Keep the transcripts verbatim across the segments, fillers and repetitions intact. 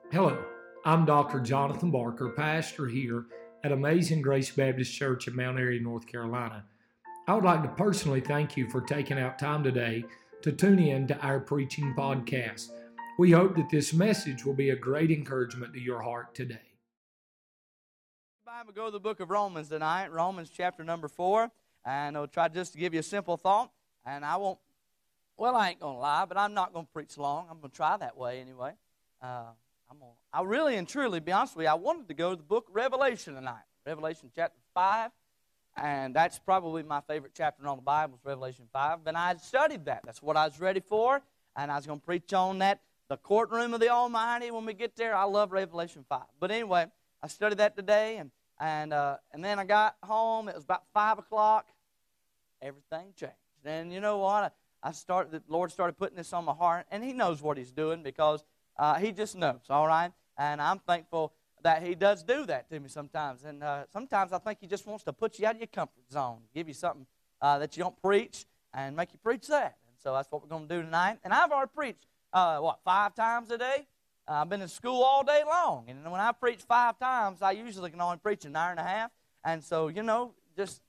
Hello, I'm Doctor Jonathan Barker, pastor here at Amazing Grace Baptist Church in Mount Airy, North Carolina. I would like to personally thank you for taking out time today to tune in to our preaching podcast. We hope that this message will be a great encouragement to your heart today. Bible, go to the book of Romans tonight, Romans chapter number four, and I'll try just to give you a simple thought, and I won't, well, I ain't going to lie, but I'm not going to preach long. I'm going to try that way anyway. Uh, I'm gonna, I really and truly, be honest with you, I wanted to go to the book of Revelation tonight, Revelation chapter five, and that's probably my favorite chapter in all the Bible, is Revelation five, but I had studied that. That's what I was ready for, and I was going to preach on that, the courtroom of the Almighty when we get there. I love Revelation five. But anyway, I studied that today, and and uh, and then I got home. It was about five o'clock. Everything changed. And you know what? I started. The Lord started putting this on my heart, and He knows what He's doing because uh, He just knows. All right. And I'm thankful that He does do that to me sometimes. And uh, sometimes I think He just wants to put you out of your comfort zone, give you something uh, that you don't preach, and make you preach that. And so that's what we're going to do tonight. And I've already preached uh, what five times a day. Uh, I've been in school all day long, and when I preach five times, I usually can only preach an hour and a half. And so, you know, just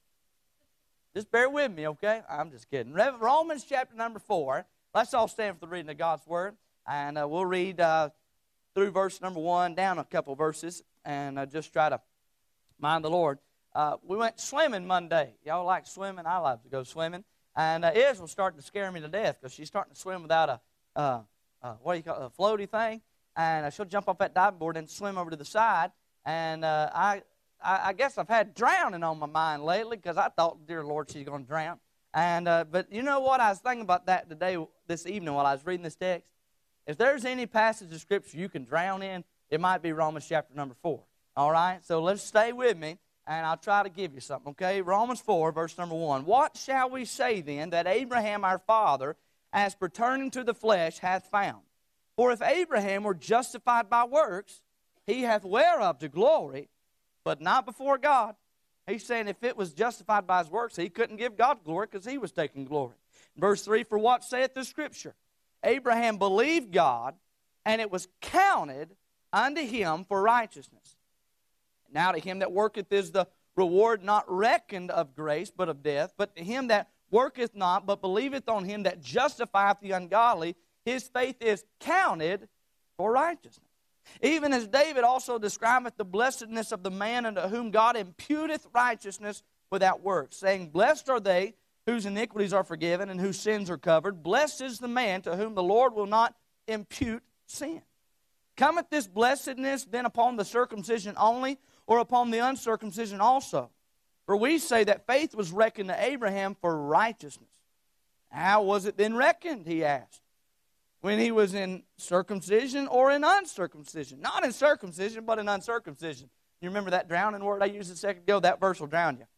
just bear with me, okay? I'm just kidding. Romans chapter number four. Let's all stand for the reading of God's Word, and uh, we'll read uh, through verse number one, down a couple verses, and uh, just try to mind the Lord. Uh, we went swimming Monday. Y'all like swimming? I like to go swimming. And uh, Israel's starting to scare me to death because she's starting to swim without a, uh, uh, what do you call it, a floaty thing. And uh, she'll jump off that diving board and swim over to the side. And uh, I, I, I guess I've had drowning on my mind lately because I thought, dear Lord, she's going to drown. And uh, but you know what? I was thinking about that today, this evening, while I was reading this text. If there's any passage of Scripture you can drown in, it might be Romans chapter number four. All right? So let's stay with me, and I'll try to give you something, okay? Romans four, verse number one. What shall we say then that Abraham our father, as pertaining to the flesh, hath found? For if Abraham were justified by works, he hath whereof to glory, but not before God. He's saying if it was justified by his works, he couldn't give God glory because he was taking glory. Verse three, for what saith the Scripture? Abraham believed God, and it was counted unto him for righteousness. Now to him that worketh is the reward not reckoned of grace, but of death. But to him that worketh not, but believeth on him that justifieth the ungodly, his faith is counted for righteousness. Even as David also describeth the blessedness of the man unto whom God imputeth righteousness without works, saying, blessed are they whose iniquities are forgiven and whose sins are covered. Blessed is the man to whom the Lord will not impute sin. Cometh this blessedness then upon the circumcision only, or upon the uncircumcision also? For we say that faith was reckoned to Abraham for righteousness. How was it then reckoned, he asked? When he was in circumcision or in uncircumcision? Not in circumcision, but in uncircumcision. You remember that drowning word I used a second ago? That verse will drown you.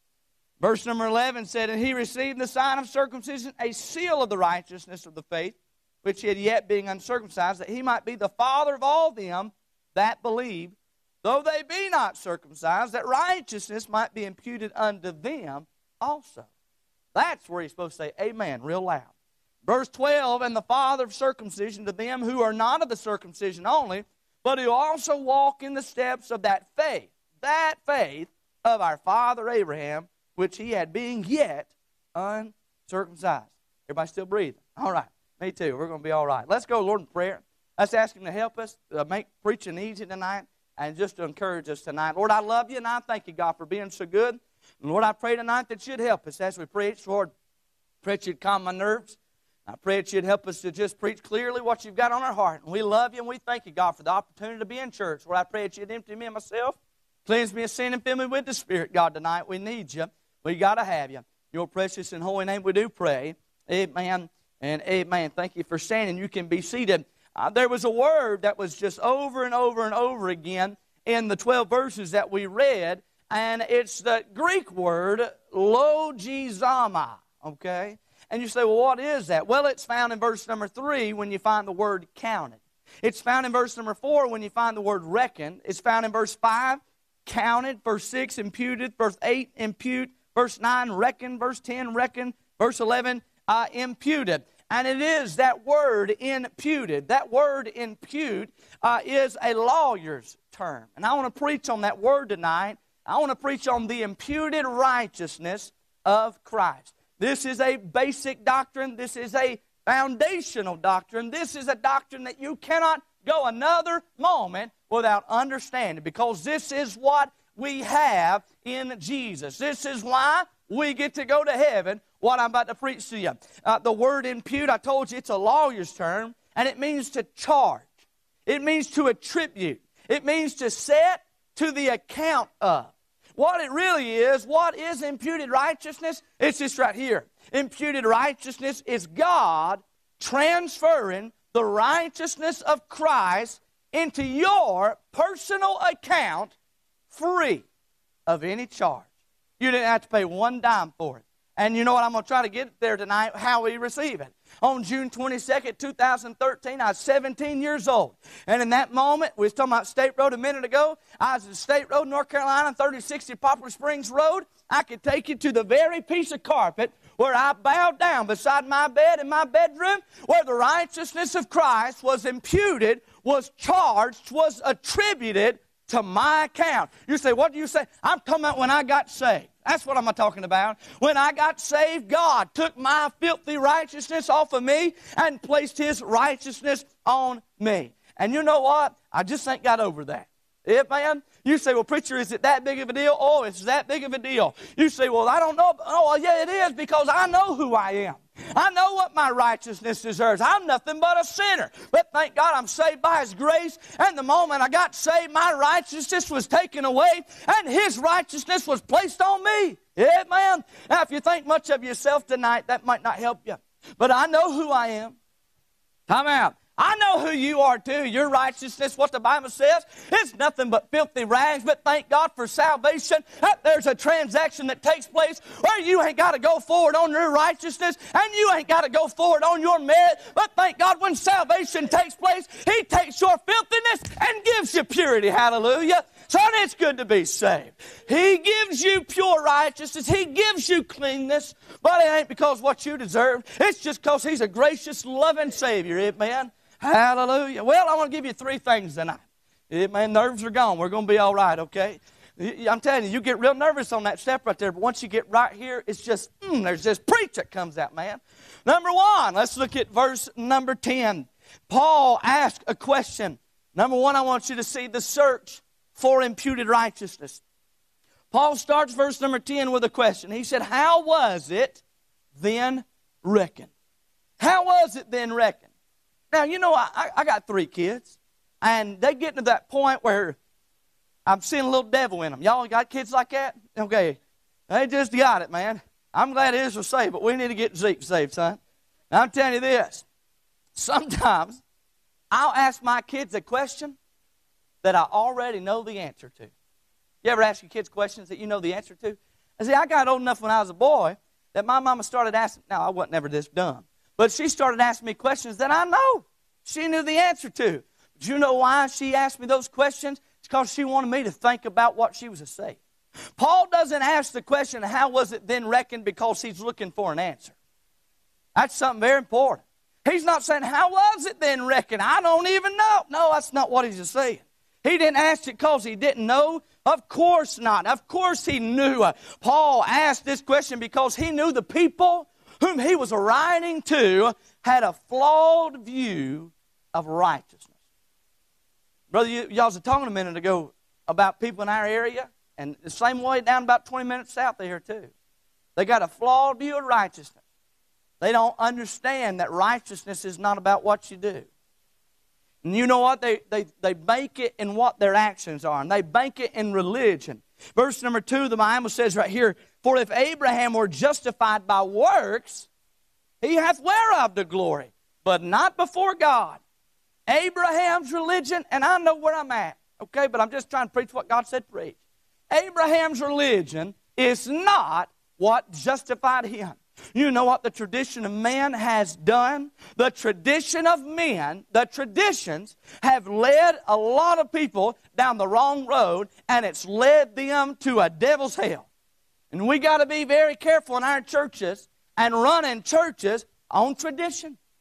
Verse number eleven said, and he received the sign of circumcision, a seal of the righteousness of the faith, which he had yet being uncircumcised, that he might be the father of all them that believe, though they be not circumcised, that righteousness might be imputed unto them also. That's where he's supposed to say amen real loud. Verse twelve, and the father of circumcision to them who are not of the circumcision only, but who also walk in the steps of that faith, that faith of our father Abraham, which he had being yet uncircumcised. Everybody still breathing? All right. Me too. We're going to be all right. Let's go, Lord, in prayer. Let's ask Him to help us, uh, make preaching easy tonight, and just to encourage us tonight. Lord, I love you, and I thank you, God, for being so good. And Lord, I pray tonight that you'd help us as we preach. Lord, I pray that you'd calm my nerves. I pray that you'd help us to just preach clearly what you've got on our heart. And we love you, and we thank you, God, for the opportunity to be in church. Lord, I pray that you'd empty me of myself, cleanse me of sin, and fill me with the Spirit, God, tonight. We need you. We got to have you. Your precious and holy name we do pray. Amen and amen. Thank you for standing. You can be seated. Uh, there was a word that was just over and over and over again in the twelve verses that we read, and it's the Greek word logizomai, okay? And you say, well, what is that? Well, it's found in verse number three when you find the word counted. It's found in verse number four when you find the word reckoned. It's found in verse five, counted. Verse six, imputed. Verse eight, impute. Verse nine, reckon. Verse ten, reckon. Verse eleven, uh, imputed. And it is that word imputed. That word impute uh, is a lawyer's term. And I want to preach on that word tonight. I want to preach on the imputed righteousness of Christ. This is a basic doctrine. This is a foundational doctrine. This is a doctrine that you cannot go another moment without understanding, because this is what we have in Jesus. This is why we get to go to heaven, what I'm about to preach to you. Uh, the word impute, I told you, it's a lawyer's term, and it means to charge. It means to attribute. It means to set to the account of. What it really is, what is imputed righteousness? It's this right here. Imputed righteousness is God transferring the righteousness of Christ into your personal account free of any charge. You didn't have to pay one dime for it. And you know what? I'm going to try to get there tonight, how we receive it. On June twenty-second, two thousand thirteen, I was seventeen years old. And in that moment, we was talking about State Road a minute ago. I was at State Road, North Carolina, thirty sixty Poplar Springs Road. I could take you to the very piece of carpet where I bowed down beside my bed in my bedroom, where the righteousness of Christ was imputed, was charged, was attributed to my account. You say, what do you say? I'm talking about when I got saved. That's what I'm talking about. When I got saved, God took my filthy righteousness off of me and placed His righteousness on me. And you know what? I just ain't got over that. Amen? You say, well, preacher, is it that big of a deal? Oh, it's that big of a deal. You say, well, I don't know. Oh, well, yeah, it is, because I know who I am. I know what my righteousness deserves. I'm nothing but a sinner. But thank God I'm saved by His grace. And the moment I got saved, my righteousness was taken away, and His righteousness was placed on me. Amen? Now, if you think much of yourself tonight, that might not help you. But I know who I am. Time out. I know who you are too. Your righteousness, what the Bible says, it's nothing but filthy rags. But thank God for salvation. There's a transaction that takes place where you ain't got to go forward on your righteousness, and you ain't got to go forward on your merit. But thank God when salvation takes place, He takes your filthiness and gives you purity. Hallelujah. Son, it's good to be saved. He gives you pure righteousness. He gives you cleanness. But it ain't because what you deserve. It's just because He's a gracious, loving Savior. Amen. Hallelujah. Well, I want to give you three things tonight. Amen. Nerves are gone. We're going to be all right, okay? I'm telling you, you get real nervous on that step right there, but once you get right here, it's just, mm, there's this preach that comes out, man. Number one, let's look at verse number ten. Paul asked a question. Number one, I want you to see the search for imputed righteousness. Paul starts verse number ten with a question. He said, how was it then reckoned? How was it then reckoned? Now, you know, I, I got three kids, and they get to that point where I'm seeing a little devil in them. Y'all got kids like that? Okay. They just got it, man. I'm glad Israel's saved, but we need to get Zeke saved, son. Now, I'm telling you this. Sometimes I'll ask my kids a question that I already know the answer to. You ever ask your kids questions that you know the answer to? I see, I got old enough when I was a boy that my mama started asking. Now, I wasn't ever this dumb. But she started asking me questions that I know she knew the answer to. Do you know why she asked me those questions? It's because she wanted me to think about what she was to say. Paul doesn't ask the question, how was it then reckoned, because he's looking for an answer. That's something very important. He's not saying, how was it then reckoned? I don't even know. No, that's not what he's saying. He didn't ask it because he didn't know. Of course not. Of course he knew. Paul asked this question because he knew the people whom he was writing to had a flawed view of righteousness. Brother, y- y'all was talking a minute ago about people in our area, and the same way down about twenty minutes south of here too. They got a flawed view of righteousness. They don't understand that righteousness is not about what you do. And you know what? They, they, they bank it in what their actions are, and they bank it in religion. Verse number two, the Bible says right here, for if Abraham were justified by works, he hath whereof the glory, but not before God. Abraham's religion, and I know where I'm at, okay, but I'm just trying to preach what God said preach. Abraham's religion is not what justified him. You know what the tradition of man has done? The tradition of men, the traditions have led a lot of people down the wrong road, and it's led them to a devil's hell. And we got to be very careful in our churches and running churches on tradition.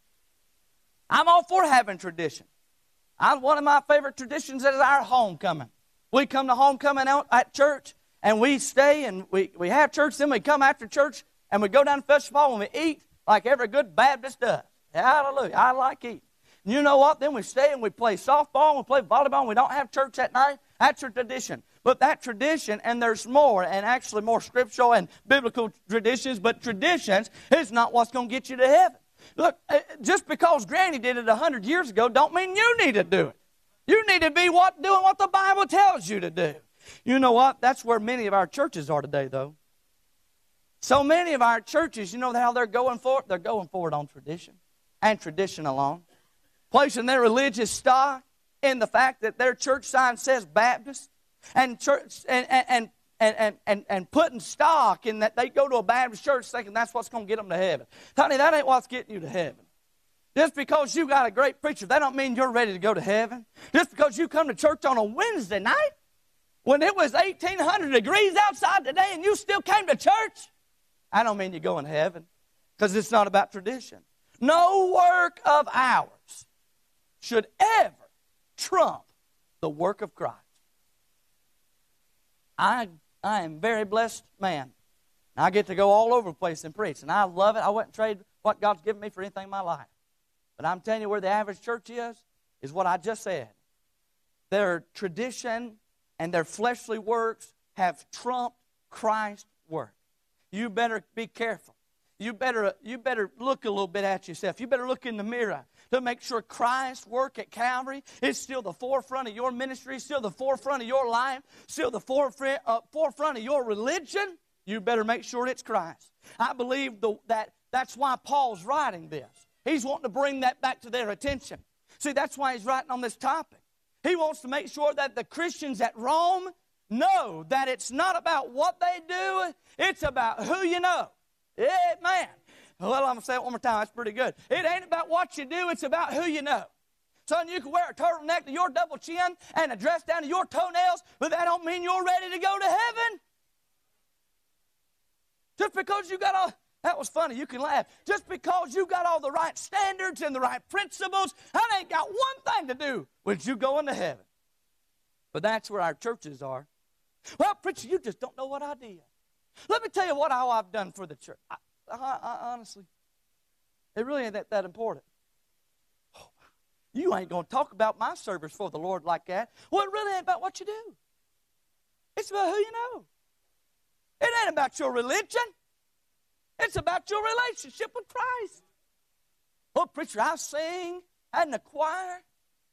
I'm all for having tradition. I, one of my favorite traditions is our homecoming. We come to homecoming out at church, and we stay, and we, we have church, then we come after church, and we go down to festival, and we eat like every good Baptist does. Hallelujah. I like eating. You know what? Then we stay, and we play softball, and we play volleyball, and we don't have church at night. That's your tradition. But that tradition, and there's more, and actually more scriptural and biblical traditions, but traditions is not what's going to get you to heaven. Look, just because Granny did it a hundred years ago don't mean you need to do it. You need to be what doing what the Bible tells you to do. You know what? That's where many of our churches are today, though. So many of our churches, you know how they're going for it? They're going for it on tradition and tradition alone. Placing their religious stock in the fact that their church sign says Baptist, and church and and and and and, and putting stock in that they go to a Baptist church thinking that's what's going to get them to heaven. Honey, that ain't what's getting you to heaven. Just because you got a great preacher, that don't mean you're ready to go to heaven. Just because you come to church on a Wednesday night when it was eighteen hundred degrees outside today and you still came to church, I don't mean you're going to heaven, because it's not about tradition. No work of ours should ever trump the work of Christ. I I am a very blessed man. I get to go all over the place and preach, and I love it. I wouldn't trade what God's given me for anything in my life. But I'm telling you where the average church is, is what I just said. Their tradition and their fleshly works have trumped Christ's work. You better be careful. You better, you better look a little bit at yourself. You better look in the mirror to make sure Christ's work at Calvary is still the forefront of your ministry, still the forefront of your life, still the forefront, uh, forefront of your religion. You better make sure it's Christ. I believe the, that that's why Paul's writing this. He's wanting to bring that back to their attention. See, that's why he's writing on this topic. He wants to make sure that the Christians at Rome know that it's not about what they do, it's about who you know. Amen. Well, I'm going to say it one more time. That's pretty good. It ain't about what you do, it's about who you know. Son, you can wear a turtleneck to your double chin and a dress down to your toenails, but that don't mean you're ready to go to heaven. Just because you got all, that was funny, you can laugh. Just because you got all the right standards and the right principles, that ain't got one thing to do with you going to heaven. But that's where our churches are. Well, preacher, you just don't know what I did. Let me tell you what all I've done for the church. I, I, I, honestly, it really ain't that, that important. Oh, you ain't going to talk about my service for the Lord like that. Well, it really ain't about what you do. It's about who you know. It ain't about your religion. It's about your relationship with Christ. Oh, preacher, I sing in the choir.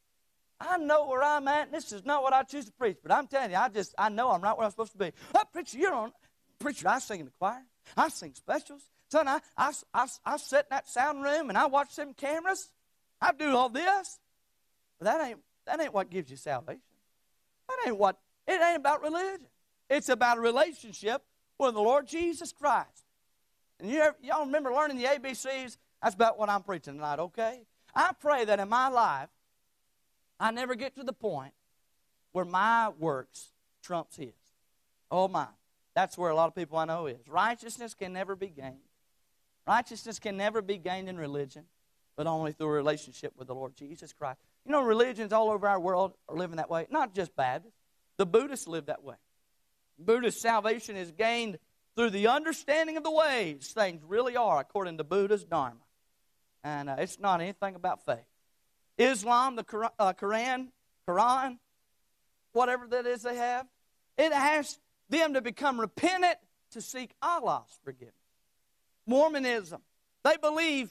I know where I'm at, and this is not what I choose to preach. But I'm telling you, I just, I know I'm right where I'm supposed to be. Oh, preacher, you don't, preacher, I sing in the choir. I sing specials. Son, I, I, I, I sit in that sound room, and I watch them cameras. I do all this. But that ain't, that ain't what gives you salvation. That ain't what, it ain't about religion. It's about a relationship with the Lord Jesus Christ. And you ever, y'all remember learning the A B Cs? That's about what I'm preaching tonight, okay? I pray that in my life, I never get to the point where my works trumps his. Oh, my. That's where a lot of people I know is. Righteousness can never be gained. Righteousness can never be gained in religion, but only through a relationship with the Lord Jesus Christ. You know, religions all over our world are living that way. Not just Baptists. The Buddhists live that way. Buddhist salvation is gained through the understanding of the ways things really are according to Buddha's Dharma. And uh, it's not anything about faith. Islam, the Quran, uh, Quran, Quran, whatever that is they have, it asks them to become repentant to seek Allah's forgiveness. Mormonism, they believe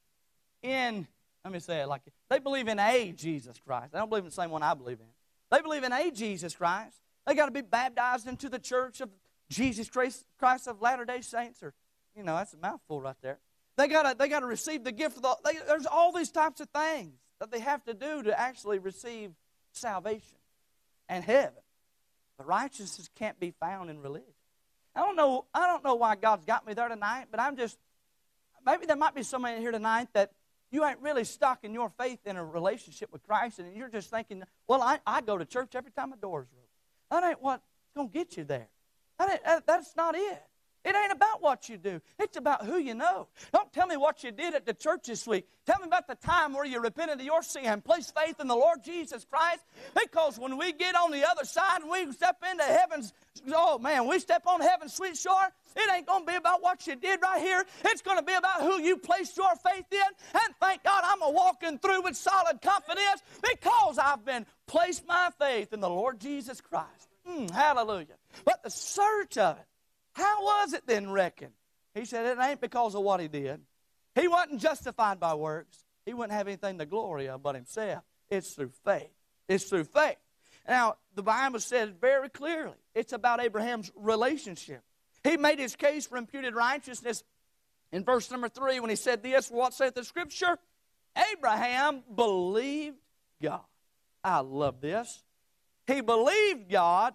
in, let me say it like this, they believe in a Jesus Christ. They don't believe in the same one I believe in. They believe in a Jesus Christ. They got to be baptized into the church of Jesus Christ, Christ of Latter-day Saints, or, you know, that's a mouthful right there. They got to they got to receive the gift of the, they, there's all these types of things that they have to do to actually receive salvation and heaven. But righteousness can't be found in religion. I don't know, I don't know why God's got me there tonight, but I'm just, maybe there might be somebody here tonight that you ain't really stuck in your faith in a relationship with Christ, and you're just thinking, well, I, I go to church every time the door's open. That ain't what's going to get you there. That ain't, that, that's not it. It ain't about what you do. It's about who you know. Don't tell me what you did at the church this week. Tell me about the time where you repented of your sin and placed faith in the Lord Jesus Christ. Because when we get on the other side and we step into heaven's, oh man, we step on heaven's sweet shore, it ain't going to be about what you did right here. It's going to be about who you placed your faith in. And thank God I'm a walking through with solid confidence because I've been placed my faith in the Lord Jesus Christ. Mm, hallelujah. But the search of it, how was it then reckoned? He said it ain't because of what he did. He wasn't justified by works. He wouldn't have anything to glory of but himself. It's through faith. It's through faith. Now, the Bible says very clearly, it's about Abraham's relationship. He made his case for imputed righteousness in verse number three when he said this, what saith the Scripture? Abraham believed God. I love this. He believed God,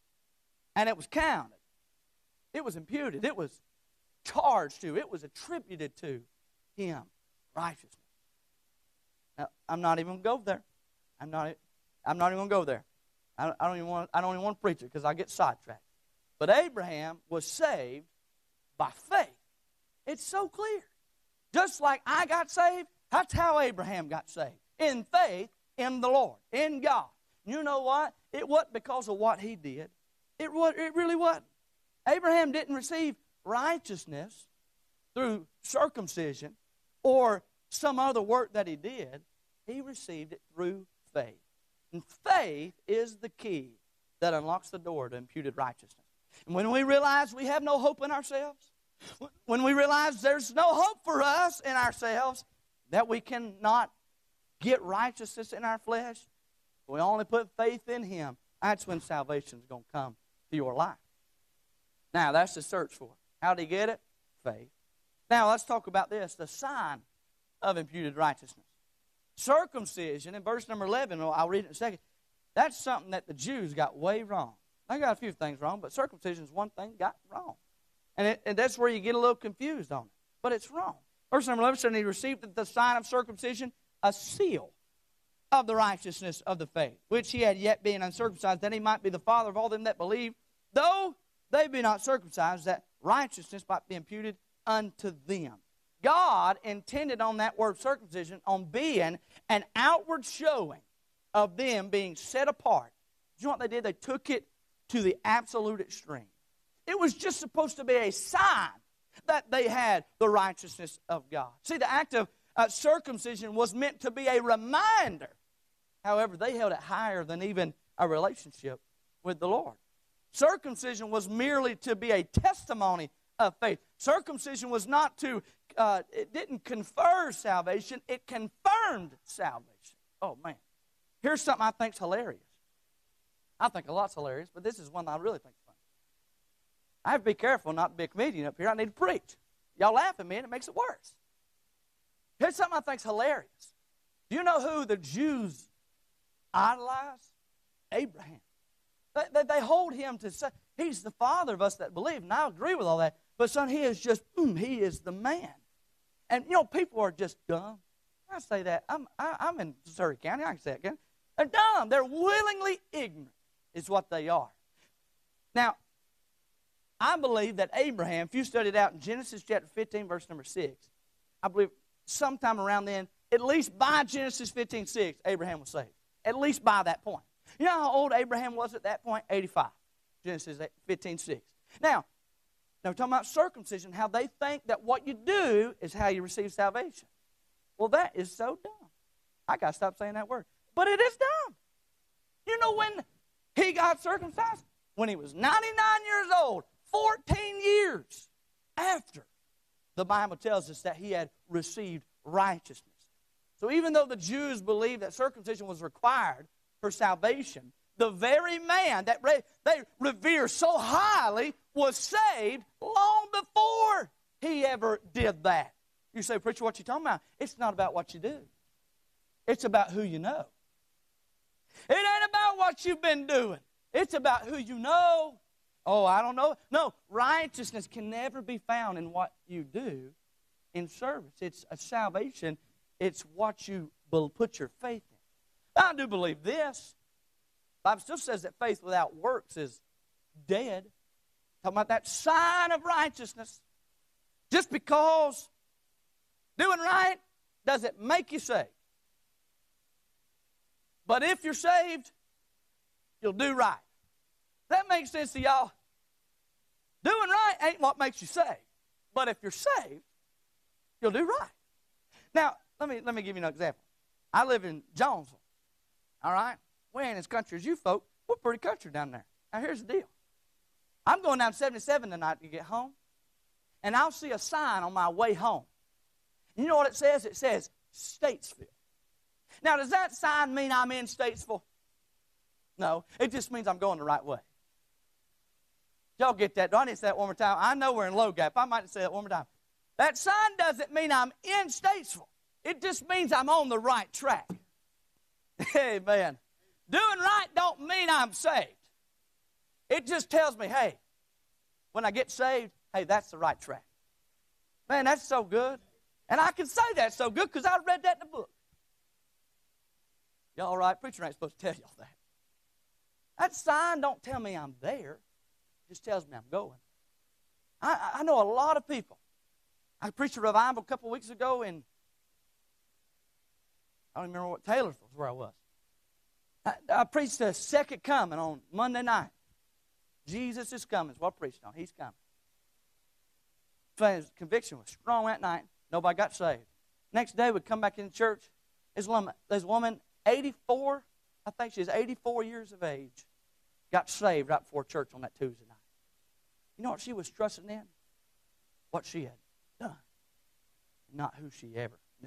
and it was counted. It was imputed. It was charged to. It was attributed to him. Righteousness. Now, I'm not even going to go there. I'm not, I'm not even going to go there. I, I, don't even want, I don't even want to preach it because I get sidetracked. But Abraham was saved by faith. It's so clear. Just like I got saved, that's how Abraham got saved. In faith in the Lord, in God. You know what? It wasn't because of what he did. It, was, it really wasn't. Abraham didn't receive righteousness through circumcision or some other work that he did. He received it through faith. And faith is the key that unlocks the door to imputed righteousness. And when we realize we have no hope in ourselves, when we realize there's no hope for us in ourselves, that we cannot get righteousness in our flesh, we only put faith in him, that's when salvation is going to come to your life. Now, that's the search for it. How did he get it? Faith. Now, let's talk about this, the sign of imputed righteousness. Circumcision, in verse number eleven, I'll read it in a second, that's something that the Jews got way wrong. They got a few things wrong, but circumcision is one thing got wrong. And, it, and that's where you get a little confused on it. But it's wrong. Verse number eleven said, he received the sign of circumcision, a seal of the righteousness of the faith, which he had yet being uncircumcised, that he might be the father of all them that believe, though they be not circumcised, that righteousness might be imputed unto them. God intended on that word circumcision on being an outward showing of them being set apart. You know what they did? They took it to the absolute extreme. It was just supposed to be a sign that they had the righteousness of God. See, the act of uh, circumcision was meant to be a reminder. However, they held it higher than even a relationship with the Lord. Circumcision was merely to be a testimony of faith. Circumcision was not to, uh, it didn't confer salvation, it confirmed salvation. Oh, man. Here's something I think's hilarious. I think a lot's hilarious, but this is one that I really think is funny. I have to be careful not to be a comedian up here. I need to preach. Y'all laugh at me and it makes it worse. Here's something I think's hilarious. Do you know who the Jews idolize? Abraham. They, they, they hold him to say, he's the father of us that believe, and I agree with all that. But son, he is just, mm, he is the man. And, you know, people are just dumb. I say that. I'm, I, I'm in Surrey County. I can say it again. They're dumb. They're willingly ignorant is what they are. Now, I believe that Abraham, if you study it out in Genesis chapter fifteen, verse number six, I believe sometime around then, at least by Genesis fifteen, six, Abraham was saved. At least by that point. You know how old Abraham was at that point? eighty-five. Genesis fifteen, six. Now, now we're talking about circumcision, how they think that what you do is how you receive salvation. Well, that is so dumb. I got to stop saying that word. But it is dumb. You know when he got circumcised? When he was ninety-nine years old, fourteen years after the Bible tells us that he had received righteousness. So even though the Jews believed that circumcision was required for salvation, the very man that re- they revere so highly was saved long before he ever did that. You say, preacher, what you talking about? It's not about what you do. It's about who you know. It ain't about what you've been doing. It's about who you know. Oh, I don't know. No, righteousness can never be found in what you do in service. It's a salvation. It's what you put your faith in. I do believe this. The Bible still says that faith without works is dead. Talking about that sign of righteousness. Just because doing right doesn't make you saved. But if you're saved, you'll do right. That makes sense to y'all? Doing right ain't what makes you saved. But if you're saved, you'll do right. Now, let me, let me give you an example. I live in Jonesville. All right? We ain't as country as you folk. We're pretty country down there. Now, here's the deal. I'm going down seventy-seven tonight to get home, and I'll see a sign on my way home. You know what it says? It says Statesville. Now, does that sign mean I'm in Statesville? No. It just means I'm going the right way. Y'all get that? Do I need to say that one more time? I know we're in Low Gap. I might say that one more time. That sign doesn't mean I'm in Statesville. It just means I'm on the right track. Amen. Doing right don't mean I'm saved. It just tells me, hey, when I get saved, hey, that's the right track. Man, that's so good. And I can say that's so good because I read that in the book. Y'all all right? Preacher ain't supposed to tell y'all that. That sign don't tell me I'm there. It just tells me I'm going. I, I know a lot of people. I preached a revival a couple of weeks ago in, I don't even remember what, Taylorsville was where I was. I, I preached the second coming on Monday night. Jesus is coming is what I preached on. He's coming. His conviction was strong that night. Nobody got saved. Next day, we'd come back in church. There's a woman, there's a woman eighty-four, I think she's eighty-four years of age, got saved right before church on that Tuesday night. You know what she was trusting in? What she had done, not who she ever knew.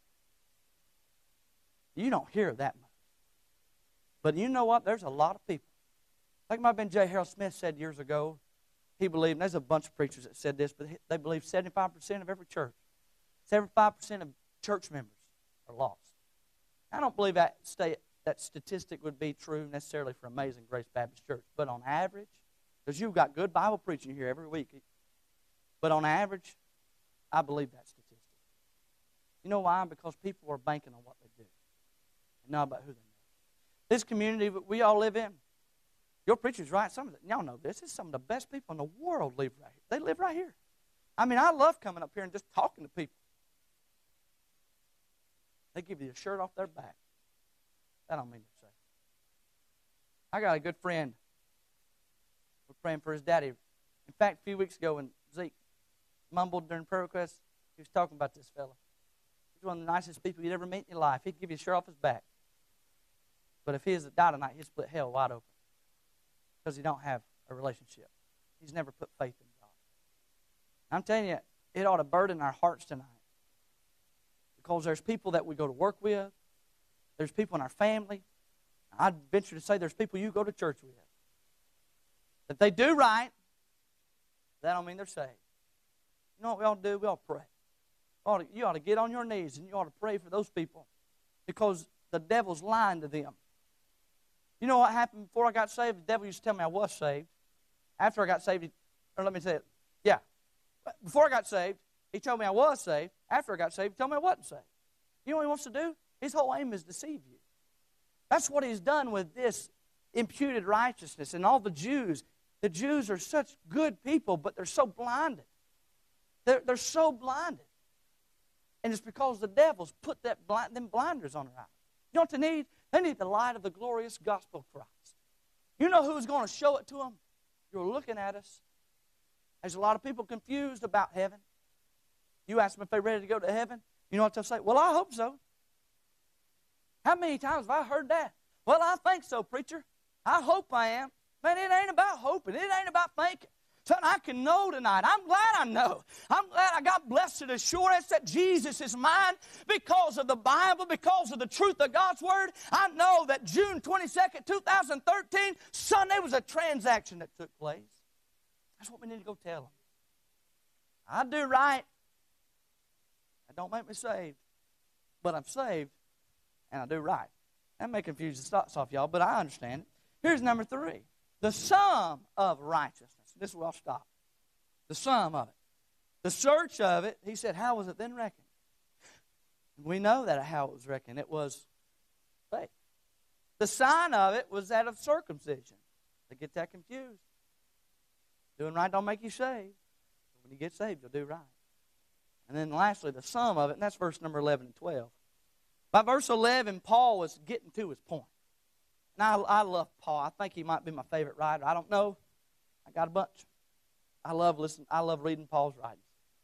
You don't hear that much. But you know what? There's a lot of people. I think it might have been J. Harold Smith said years ago, he believed, and there's a bunch of preachers that said this, but they believe seventy-five percent of every church, seventy-five percent of church members are lost. I don't believe that, state, that statistic would be true necessarily for Amazing Grace Baptist Church, but on average, because you've got good Bible preaching here every week, but on average, I believe that statistic. You know why? Because people are banking on what they do and not about who they know. This community that we all live in, your preacher's right. Some of the, y'all know this. This is some of the best people in the world live right here. They live right here. I mean, I love coming up here and just talking to people. They give you a shirt off their back. That don't mean to say. I got a good friend. We're praying for his daddy. In fact, a few weeks ago when Zeke mumbled during prayer request, he was talking about this fella. He's one of the nicest people you'd ever meet in your life. He'd give you a shirt off his back. But if he is to die tonight, he'd split hell wide open. Because he don't have a relationship. He's never put faith in God. I'm telling you, it ought to burden our hearts tonight. Because there's people that we go to work with. There's people in our family. I'd venture to say there's people you go to church with. That they do right, that don't mean they're saved. You know what we ought to do? We ought to pray. You ought to, you ought to get on your knees and you ought to pray for those people. Because the devil's lying to them. You know what happened before I got saved? The devil used to tell me I was saved. After I got saved, he, or let me say it. Yeah. Before I got saved, he told me I was saved. After I got saved, he told me I wasn't saved. You know what he wants to do? His whole aim is to deceive you. That's what he's done with this imputed righteousness. And all the Jews, the Jews are such good people, but they're so blinded. They're, they're so blinded. And it's because the devil's put that blind, them blinders on their eyes. You know what they need? They need the light of the glorious gospel of Christ. You know who's going to show it to them? You're looking at us. There's a lot of people confused about heaven. You ask them if they're ready to go to heaven. You know what they'll say? Well, I hope so. How many times have I heard that? Well, I think so, preacher. I hope I am. Man, it ain't about hoping. It ain't about thinking. Son, I can know tonight. I'm glad I know. I'm glad I got blessed assurance that Jesus is mine because of the Bible, because of the truth of God's Word. I know that June twenty-second, two thousand thirteen, Sunday was a transaction that took place. That's what we need to go tell them. I do right. That don't make me saved. But I'm saved, and I do right. That may confuse the thoughts off y'all, but I understand it. Here's number three. The sum of righteousness. This is where I'll stop. The sum of it. The search of it, he said, how was it then reckoned? We know that how it was reckoned. It was faith. The sign of it was that of circumcision. They get that confused. Doing right don't make you saved. But when you get saved, you'll do right. And then lastly, the sum of it, and that's verse number eleven and twelve. By verse eleven, Paul was getting to his point. And I, I love Paul. I think he might be my favorite writer. I don't know. I got a bunch. I love listening. I love reading Paul's writings.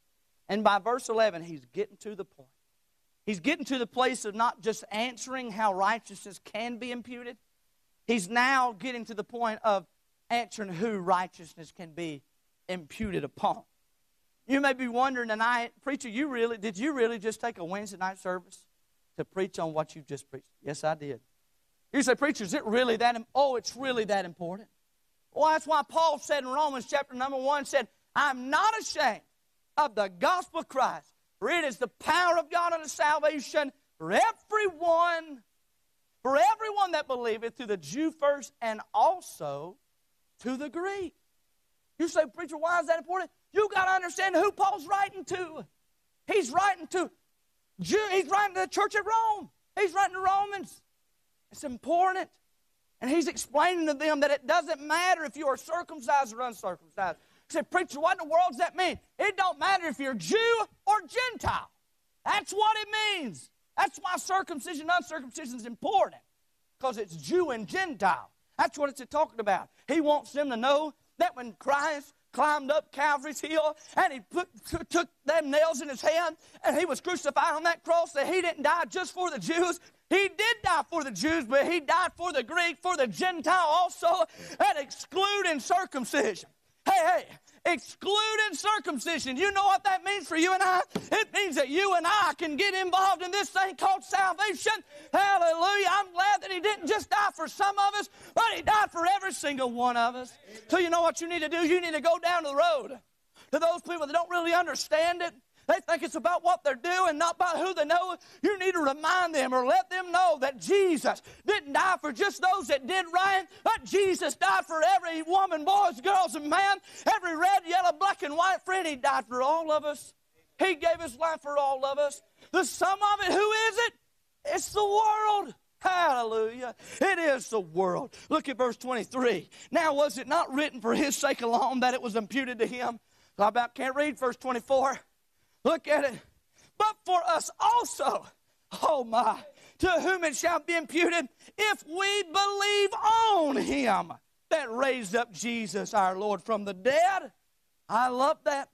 And by verse eleven, he's getting to the point. He's getting to the place of not just answering how righteousness can be imputed. He's now getting to the point of answering who righteousness can be imputed upon. You may be wondering tonight, preacher, you really did you really just take a Wednesday night service to preach on what you just preached? Yes, I did. You say, preacher, is it really that? Im- oh, it's really that important. Well, that's why Paul said in Romans chapter number one, said, I'm not ashamed of the gospel of Christ, for it is the power of God unto salvation for everyone, for everyone that believeth, to the Jew first and also to the Greek. You say, preacher, why is that important? You got to understand who Paul's writing to. He's writing to Jew. He's writing to the church at Rome. He's writing to Romans. It's important. And he's explaining to them that it doesn't matter if you are circumcised or uncircumcised. He said, preacher, what in the world does that mean? It don't matter if you're Jew or Gentile. That's what it means. That's why circumcision and uncircumcision is important. Because it's Jew and Gentile. That's what it's talking about. He wants them to know that when Christ climbed up Calvary's hill and he put, t- took them nails in his hand and he was crucified on that cross, that he didn't die just for the Jews. He did die for the Jews, but he died for the Greek, for the Gentile also, and excluding circumcision. Hey, hey, excluding circumcision. You know what that means for you and I? It means that you and I can get involved in this thing called salvation. Hallelujah. I'm glad that he didn't just die for some of us, but he died for every single one of us. So you know what you need to do? You need to go down the road to those people that don't really understand it. They think it's about what they're doing, not about who they know. You need to remind them or let them know that Jesus didn't die for just those that did right, but Jesus died for every woman, boys, girls, and man, every red, yellow, black, and white friend. He died for all of us. He gave his life for all of us. The sum of it, who is it? It's the world. Hallelujah. It is the world. Look at verse twenty-three. Now, was it not written for his sake alone that it was imputed to him? I about can't read verse twenty-four. Look at it. But for us also, oh my, to whom it shall be imputed, if we believe on him that raised up Jesus our Lord from the dead. I love that.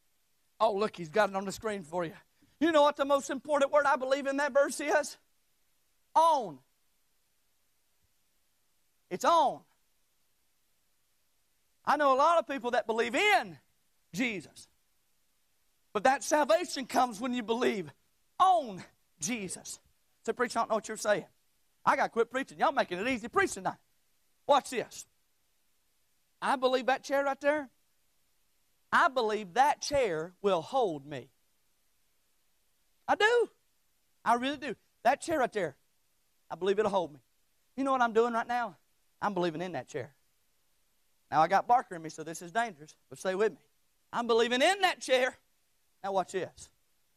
Oh, look, he's got it on the screen for you. You know what the most important word I believe in that verse is? On. It's on. I know a lot of people that believe in Jesus. But that salvation comes when you believe on Jesus. So, preacher, I don't know what you're saying. I got to quit preaching. Y'all making it easy preaching tonight. Watch this. I believe that chair right there, I believe that chair will hold me. I do. I really do. That chair right there, I believe it'll hold me. You know what I'm doing right now? I'm believing in that chair. Now, I got Barker in me, so this is dangerous, but stay with me. I'm believing in that chair. Now watch this.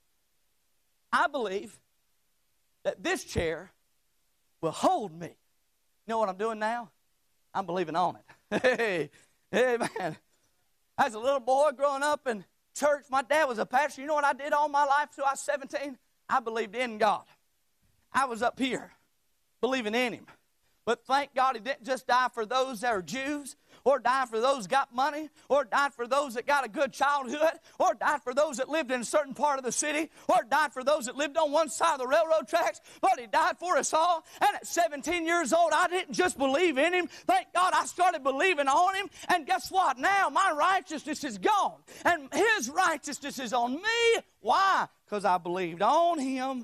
I believe that this chair will hold me. You know what I'm doing now? I'm believing on it. Hey, hey, man. As a little boy growing up in church, my dad was a pastor. You know what I did all my life till I was seventeen? I believed in God. I was up here believing in him. But thank God he didn't just die for those that are Jews, or die for those that got money, or died for those that got a good childhood, or died for those that lived in a certain part of the city, or died for those that lived on one side of the railroad tracks, but he died for us all. And at seventeen years old, I didn't just believe in him. Thank God I started believing on him. And guess what? Now my righteousness is gone, and his righteousness is on me. Why? Because I believed on him.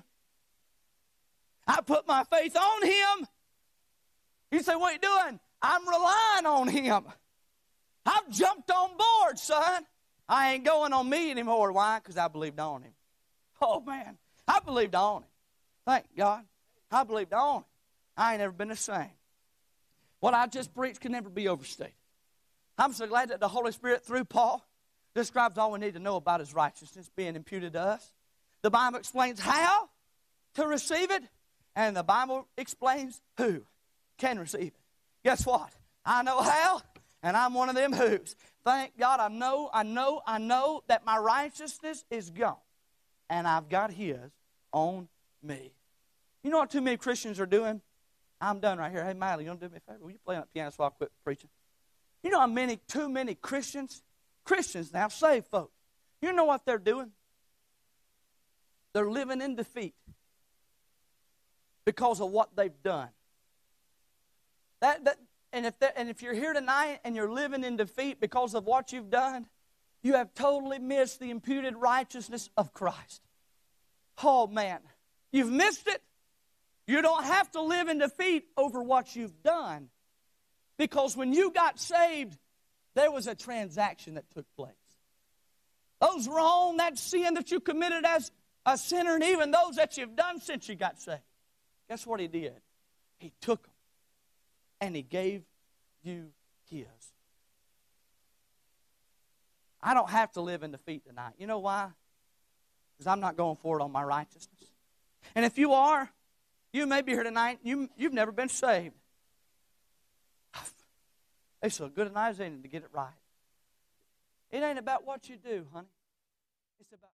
I put my faith on him. You say, what are you doing? I'm relying on him. I've jumped on board, son. I ain't going on me anymore. Why? Because I believed on him. Oh, man. I believed on him. Thank God. I believed on him. I ain't never been the same. What I just preached can never be overstated. I'm so glad that the Holy Spirit, through Paul, describes all we need to know about his righteousness being imputed to us. The Bible explains how to receive it, and the Bible explains who can receive it. Guess what? I know how, and I'm one of them who's. Thank God, I know, I know, I know that my righteousness is gone. And I've got His on me. You know what too many Christians are doing? I'm done right here. Hey, Miley, you want to do me a favor? Will you play on the piano so I'll quit preaching? You know how many, too many Christians, Christians now, saved folks, you know what they're doing? They're living in defeat because of what they've done. That, that, and, if and if you're here tonight and you're living in defeat because of what you've done, you have totally missed the imputed righteousness of Christ. Oh, man. You've missed it. You don't have to live in defeat over what you've done. Because when you got saved, there was a transaction that took place. Those wrong, that sin that you committed as a sinner, and even those that you've done since you got saved. Guess what He did? He took them and He gave you His. I don't have to live in defeat tonight. You know why? Because I'm not going forward on my righteousness. And if you are, you may be here tonight, you, you've never been saved. It's so good a night as any to get it right. It ain't about what you do, honey. It's about